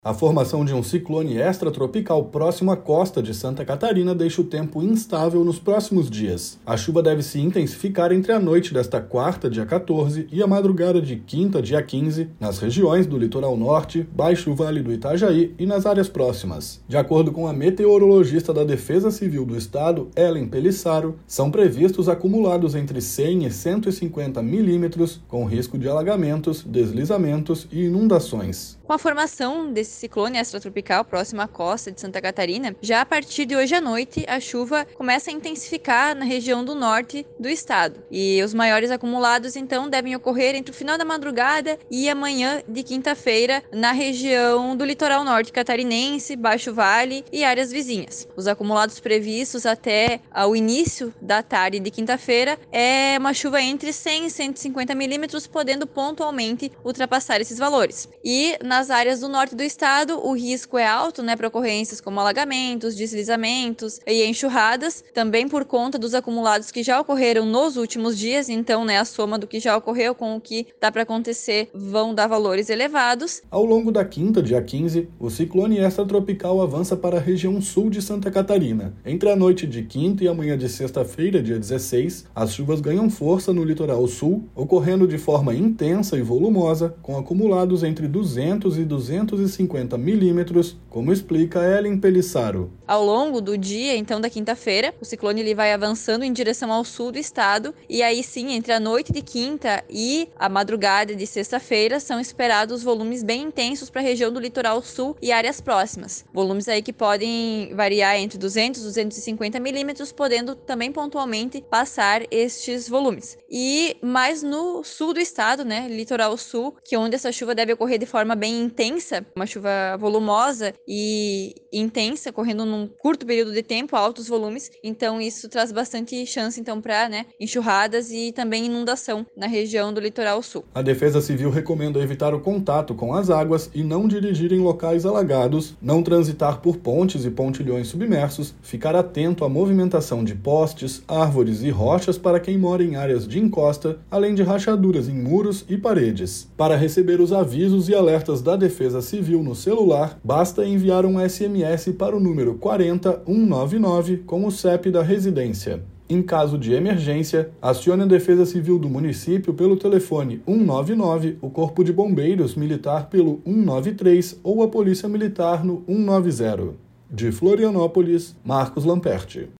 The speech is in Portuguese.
A formação de um ciclone extratropical próximo à costa de Santa Catarina deixa o tempo instável nos próximos dias. A chuva deve se intensificar entre a noite desta quarta, dia 14, e a madrugada de quinta, dia 15, nas regiões do litoral norte, Baixo Vale do Itajaí e nas áreas próximas. De acordo com a meteorologista da Defesa Civil do Estado, Ellen Pelissaro, são previstos acumulados entre 100 e 150 milímetros, com risco de alagamentos, deslizamentos e inundações. Com a formação desse ciclone extratropical próximo à costa de Santa Catarina, já a partir de hoje à noite, a chuva começa a intensificar na região do norte do estado. E os maiores acumulados, então, devem ocorrer entre o final da madrugada e amanhã de quinta-feira na região do litoral norte catarinense, Baixo Vale e áreas vizinhas. Os acumulados previstos até o início da tarde de quinta-feira é uma chuva entre 100 e 150 milímetros, podendo pontualmente ultrapassar esses valores. E nas áreas do norte do estado, o risco é alto, para ocorrências como alagamentos, deslizamentos e enxurradas, também por conta dos acumulados que já ocorreram nos últimos dias. Então, a soma do que já ocorreu com o que está para acontecer vão dar valores elevados. Ao longo da quinta, dia 15, o ciclone extratropical avança para a região sul de Santa Catarina. Entre a noite de quinta e a manhã de sexta-feira, dia 16, as chuvas ganham força no litoral sul, ocorrendo de forma intensa e volumosa, com acumulados entre 200 e 250 milímetros, como explica Ellen Pelissaro. Ao longo do dia, então, da quinta-feira, o ciclone ele vai avançando em direção ao sul do estado, e aí sim, entre a noite de quinta e a madrugada de sexta-feira, são esperados volumes bem intensos para a região do litoral sul e áreas próximas. Volumes aí que podem variar entre 200 e 250 milímetros, podendo também pontualmente passar estes volumes. E mais no sul do estado, litoral sul, que é onde essa chuva deve ocorrer de forma bem intensa, uma chuva volumosa e intensa, correndo num curto período de tempo, altos volumes. Então isso traz bastante chance então para enxurradas e também inundação na região do litoral sul. A Defesa Civil recomenda evitar o contato com as águas e não dirigir em locais alagados, não transitar por pontes e pontilhões submersos, ficar atento à movimentação de postes, árvores e rochas para quem mora em áreas de encosta, além de rachaduras em muros e paredes. Para receber os avisos e alertas da Defesa Civil no celular, basta enviar um SMS para o número 40199 com o CEP da residência. Em caso de emergência, acione a Defesa Civil do município pelo telefone 199, o Corpo de Bombeiros Militar pelo 193 ou a Polícia Militar no 190. De Florianópolis, Marcos Lamperti.